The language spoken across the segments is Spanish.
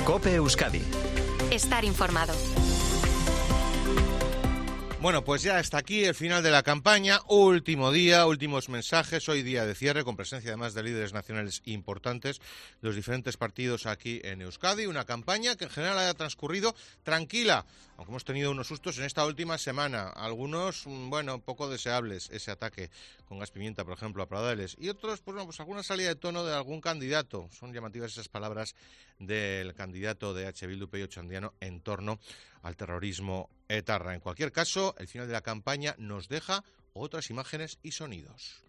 COPE Euskadi. Estar informado. Bueno, pues ya está aquí el final de la campaña, último día, últimos mensajes, hoy día de cierre, con presencia además de líderes nacionales importantes de los diferentes partidos aquí en Euskadi, una campaña que en general haya transcurrido tranquila, aunque hemos tenido unos sustos en esta última semana, algunos, bueno, poco deseables, ese ataque con gas pimienta, por ejemplo, a Pradales, y otros, pues, bueno, pues alguna salida de tono de algún candidato, son llamativas esas palabras del candidato de H. Bildu, Pello Otxandiano, en torno al terrorismo etarra. En cualquier caso, el final de la campaña nos deja otras imágenes y sonidos.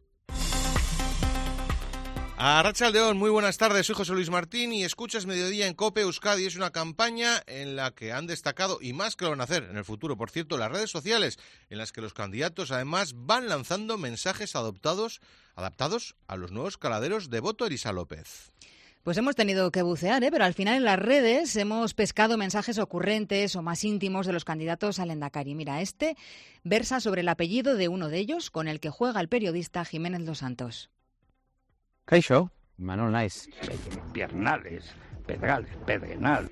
Arratsaldeon, muy buenas tardes, soy José Luis Martín y escuchas Mediodía en COPE Euskadi. Es una campaña en la que han destacado, y más que lo van a hacer en el futuro, por cierto, las redes sociales, en las que los candidatos además van lanzando mensajes adaptados a los nuevos caladeros de voto. Elisa López. Pues hemos tenido que bucear, pero al final en las redes hemos pescado mensajes ocurrentes o más íntimos de los candidatos al Endacari. Mira, este versa sobre el apellido de uno de ellos, con el que juega el periodista Jiménez Dos Santos. Kaixo, Imanol naiz. Piernales, Pedrenal.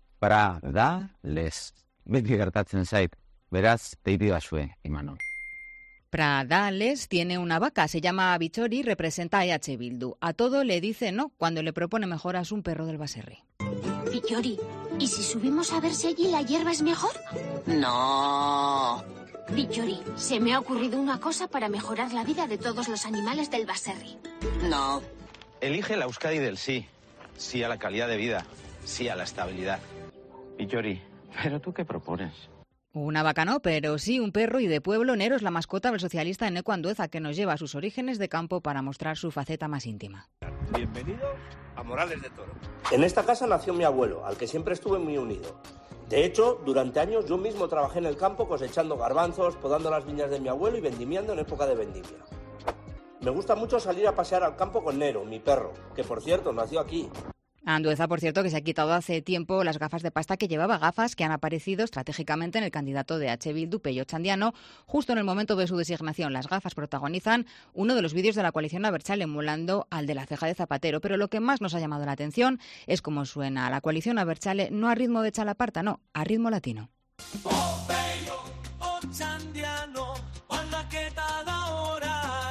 Pradales. Beti gertatzen zait. Beraz, deitu bazue, Imanol. Pradales tiene una vaca, se llama Bichori, representa a EH Bildu. A todo le dice no cuando le propone mejoras un perro del Baserri. Bichori, ¿y si subimos a ver si allí la hierba es mejor? No. Bichori, se me ha ocurrido una cosa para mejorar la vida de todos los animales del Baserri. No. Elige la Euskadi del sí. Sí a la calidad de vida. Sí a la estabilidad. Bichori, ¿pero tú qué propones? Una vaca no, pero sí un perro y de pueblo. Nero es la mascota del socialista Eneco Andueza, que nos lleva a sus orígenes de campo para mostrar su faceta más íntima. Bienvenidos a Morales de Toro. En esta casa nació mi abuelo, al que siempre estuve muy unido. De hecho, durante años yo mismo trabajé en el campo cosechando garbanzos, podando las viñas de mi abuelo y vendimiando en época de vendimia. Me gusta mucho salir a pasear al campo con Nero, mi perro, que por cierto nació aquí. Andueza, por cierto, que se ha quitado hace tiempo las gafas de pasta que llevaba, gafas que han aparecido estratégicamente en el candidato de H. Bildu, Pello Otxandiano, justo en el momento de su designación. Las gafas protagonizan uno de los vídeos de la coalición Abertzale emulando al de la ceja de Zapatero, pero lo que más nos ha llamado la atención es cómo suena la coalición Abertzale, no a ritmo de chalaparta, no, a ritmo latino. Oh, Pello Otxandiano, hola, ¿qué tal ahora?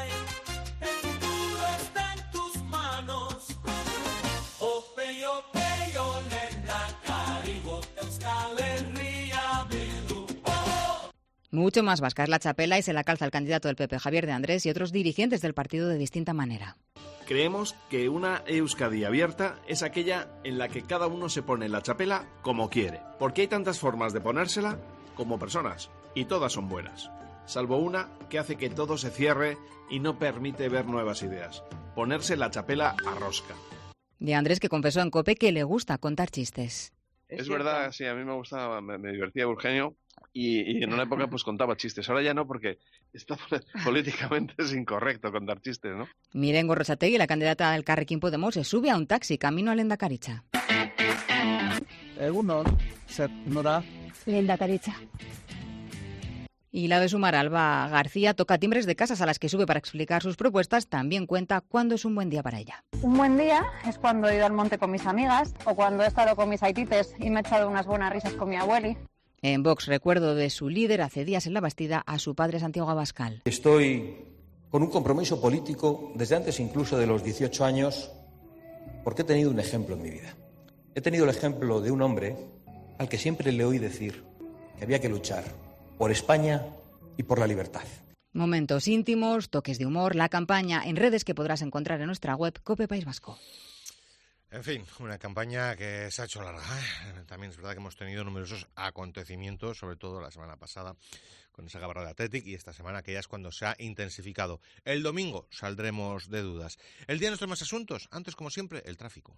El futuro está en tus manos. Oh, Pello, Lehendakari, Euskal Herria Bildu. Mucho más vasca es la chapela y se la calza el candidato del PP, Javier de Andrés, y otros dirigentes del partido de distinta manera. Creemos que una Euskadi abierta es aquella en la que cada uno se pone la chapela como quiere, porque hay tantas formas de ponérsela como personas, y todas son buenas, salvo una que hace que todo se cierre y no permite ver nuevas ideas: ponerse la chapela a rosca. De Andrés, que confesó en COPE que le gusta contar chistes. Es verdad, sí, a mí me gustaba, me divertía Eugenio y en una época pues contaba chistes. Ahora ya no, porque está políticamente es incorrecto contar chistes, ¿no? Miren Gorrotxategi, la candidata del Elkarrekin Podemos, se sube a un taxi camino a Lehendakaritza. Egunon, zer nora? Lehendakaritza. Y la de Sumar, Alba García, toca timbres de casas a las que sube para explicar sus propuestas. También cuenta cuándo es un buen día para ella. Un buen día es cuando he ido al monte con mis amigas o cuando he estado con mis aitites y me he echado unas buenas risas con mi abueli. En Vox, recuerdo de su líder hace días en la Bastida a su padre Santiago Abascal. Estoy con un compromiso político desde antes incluso de los 18 años porque he tenido un ejemplo en mi vida. He tenido el ejemplo de un hombre al que siempre le oí decir que había que luchar por España y por la libertad. Momentos íntimos, toques de humor, la campaña en redes que podrás encontrar en nuestra web COPE País Vasco. En fin, una campaña que se ha hecho larga. También es verdad que hemos tenido numerosos acontecimientos, sobre todo la semana pasada con esa gabarra de Athletic y esta semana que ya es cuando se ha intensificado. El domingo saldremos de dudas. El día de nuestros más asuntos, antes como siempre, el tráfico.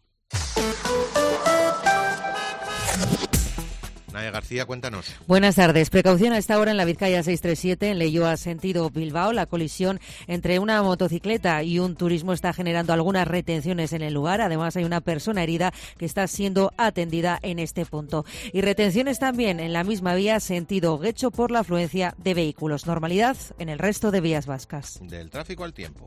Nadia García, cuéntanos. Buenas tardes. Precaución a esta hora en la Vizcaya 637, en Leioa sentido Bilbao. La colisión entre una motocicleta y un turismo está generando algunas retenciones en el lugar. Además, hay una persona herida que está siendo atendida en este punto. Y retenciones también en la misma vía sentido Guecho por la afluencia de vehículos. Normalidad en el resto de vías vascas. Del tráfico al tiempo.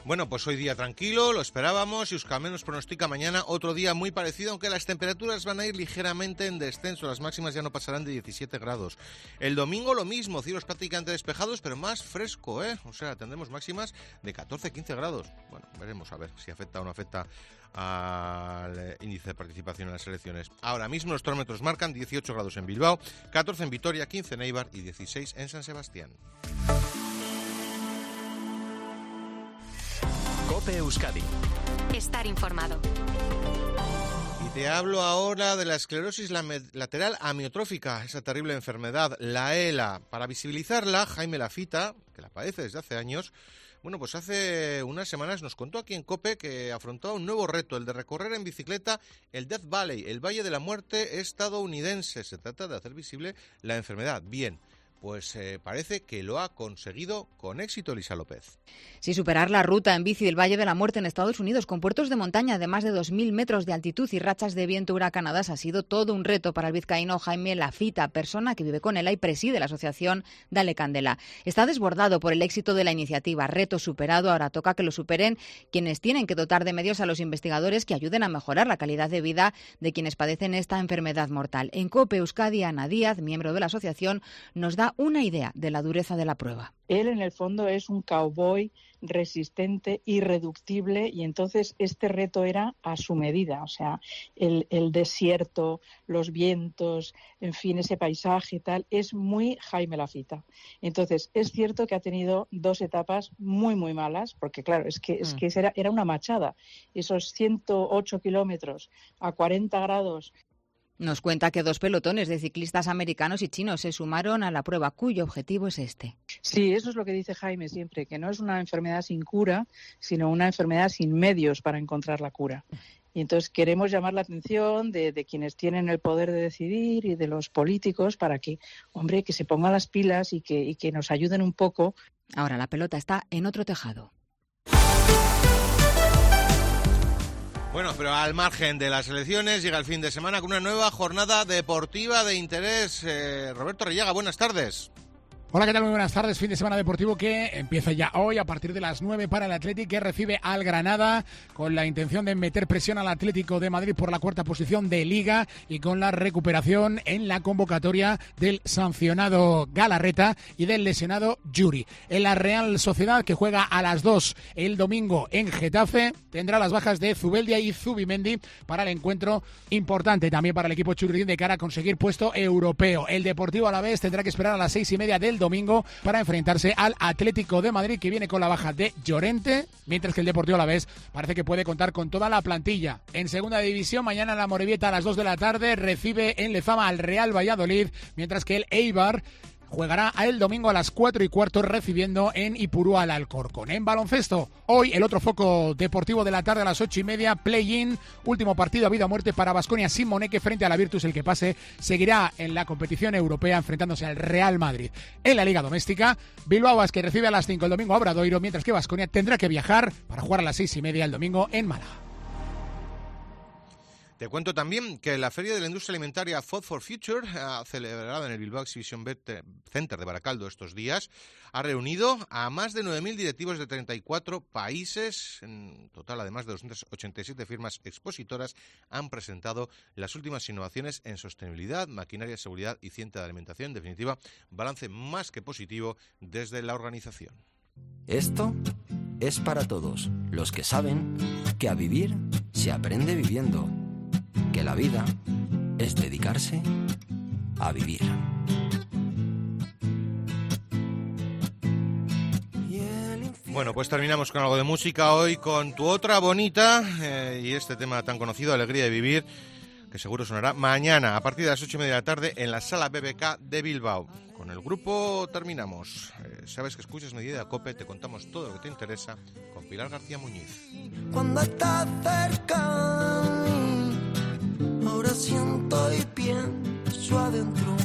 Bueno, pues hoy día tranquilo, lo esperábamos, y Euskalmet nos pronostica mañana otro día muy parecido, aunque las temperaturas van a ir ligeramente en descenso, las máximas ya no pasarán de 17 grados. El domingo lo mismo, cielos prácticamente despejados, pero más fresco, O sea, tendremos máximas de 14-15 grados. Bueno, veremos a ver si afecta o no afecta al índice de participación en las elecciones. Ahora mismo los termómetros marcan 18 grados en Bilbao, 14 en Vitoria, 15 en Eibar y 16 en San Sebastián. COPE Euskadi. Estar informado. Y te hablo ahora de la esclerosis lateral amiotrófica, esa terrible enfermedad, la ELA. Para visibilizarla, Jaime Lafita, que la padece desde hace años, bueno, pues hace unas semanas nos contó aquí en COPE que afrontaba un nuevo reto, el de recorrer en bicicleta el Death Valley, el Valle de la Muerte estadounidense. Se trata de hacer visible la enfermedad. Bien. Pues parece que lo ha conseguido con éxito Elisa López. Sí, superar la ruta en bici del Valle de la Muerte en Estados Unidos con puertos de montaña de más de 2.000 metros de altitud y rachas de viento huracanadas ha sido todo un reto para el vizcaíno Jaime Lafita, persona que vive con ELA y preside la asociación Dale Candela. Está desbordado por el éxito de la iniciativa, reto superado, ahora toca que lo superen quienes tienen que dotar de medios a los investigadores que ayuden a mejorar la calidad de vida de quienes padecen esta enfermedad mortal. En COPE Euskadi, Ana Díaz, miembro de la asociación, nos da una idea de la dureza de la prueba. Él en el fondo es un cowboy resistente, irreductible, y entonces este reto era a su medida, o sea, el desierto, los vientos, en fin, ese paisaje y tal, es muy Jaime Lafita. Entonces, es cierto que ha tenido 2 etapas muy, muy malas, porque claro, es que era una machada. Esos 108 kilómetros a 40 grados. Nos cuenta que 2 pelotones de ciclistas americanos y chinos se sumaron a la prueba, cuyo objetivo es este. Sí, eso es lo que dice Jaime siempre, que no es una enfermedad sin cura, sino una enfermedad sin medios para encontrar la cura. Y entonces queremos llamar la atención de quienes tienen el poder de decidir y de los políticos para que, hombre, que se pongan las pilas y que nos ayuden un poco. Ahora la pelota está en otro tejado. Bueno, pero al margen de las elecciones llega el fin de semana con una nueva jornada deportiva de interés. Roberto Rellaga, buenas tardes. Hola, ¿qué tal? Muy buenas tardes. Fin de semana deportivo que empieza ya hoy a partir de las 9 para el Athletic, que recibe al Granada con la intención de meter presión al Atlético de Madrid por la 4ª posición de Liga y con la recuperación en la convocatoria del sancionado Galarreta y del lesionado Yuri. En la Real Sociedad, que juega a las 2 el domingo en Getafe, tendrá las bajas de Zubeldia y Zubimendi para el encuentro importante también para el equipo churriín de cara a conseguir puesto europeo. El Deportivo Alavés tendrá que esperar a las 6:30 del domingo para enfrentarse al Atlético de Madrid, que viene con la baja de Llorente, mientras que el Deportivo Alavés parece que puede contar con toda la plantilla. En segunda división, mañana la Morevieta a las 2 de la tarde recibe en Lezama al Real Valladolid, mientras que el Eibar jugará el domingo a las 4:15 recibiendo en Ipurúa al Alcorcón. En baloncesto, hoy el otro foco deportivo de la tarde a las 8:30, play-in, último partido a vida o muerte para Baskonia Simoneque frente a la Virtus. El que pase seguirá en la competición europea enfrentándose al Real Madrid. En la Liga Doméstica, Bilbao Basket recibe a las 5 el domingo a Obradoiro, mientras que Baskonia tendrá que viajar para jugar a las 6:30 el domingo en Málaga. Te cuento también que la Feria de la Industria Alimentaria Food for Future, celebrada en el Bilbao Exhibition Center de Baracaldo estos días, ha reunido a más de 9.000 directivos de 34 países. En total, además de 287 firmas expositoras, han presentado las últimas innovaciones en sostenibilidad, maquinaria, seguridad y ciencia de alimentación. En definitiva, balance más que positivo desde la organización. Esto es para todos los que saben que a vivir se aprende viviendo, que la vida es dedicarse a vivir. Bueno, pues terminamos con algo de música hoy, con Tu Otra Bonita, y este tema tan conocido, Alegría de Vivir, que seguro sonará mañana a partir de las 8:30 de la tarde en la Sala BBK de Bilbao. Con el grupo terminamos. Sabes que escuchas Mediodía COPE, te contamos todo lo que te interesa con Pilar García Muñiz. Cuando estás cerca, ahora siento y pienso adentro.